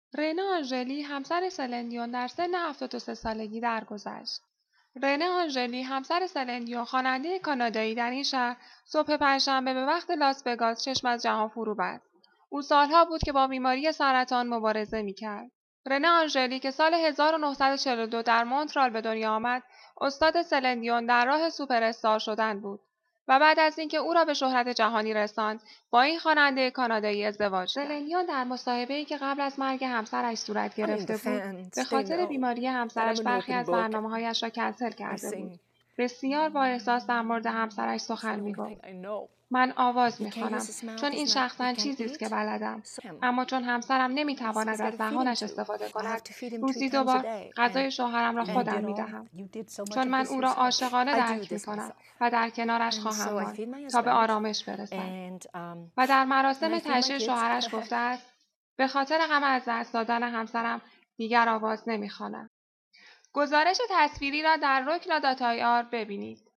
رنه آنژلی همسر سلندیون در سن 73 سالگی درگذشت. رنه آنژلی همسر سلندیون خواننده کانادایی در این شهر صبح پنجشنبه به وقت لاس وگاس چشم از جهان فرو بست. او سالها بود که با بیماری سرطان مبارزه می‌کرد. رنه آنژلی که سال 1942 در مونترال به دنیا آمد، استاد سلندیون در راه سوپراستار شدن بود و بعد از اینکه او را به شهرت جهانی رساند، با این خواننده کانادایی ازدواج کرد. سلندیون در مصاحبه‌ای که قبل از مرگ همسرش صورت گرفته بود، به خاطر بیماری همسرش برخی از برنامه‌هایش را کنسل کرده بود. بسیار با احساس در مورد همسرش سخن می‌گفت. من آواز می‌خوانم چون این شخصاً چیزی است که بلدم، اما چون همسرم نمی‌تواند از دهانش استفاده کند، روزی 2 بار غذای شوهرم را خودم می‌دهم. چون من او را عاشقانه درک می‌کنم و در کنارش خواهم ماند تا به آرامش برسد. و در مراسم تشییع شوهرش گفته است: به خاطر غم از دست دادن همسرم دیگر آواز نمی‌خوانم. گزارش تصویری را در رکن داتایار ببینید.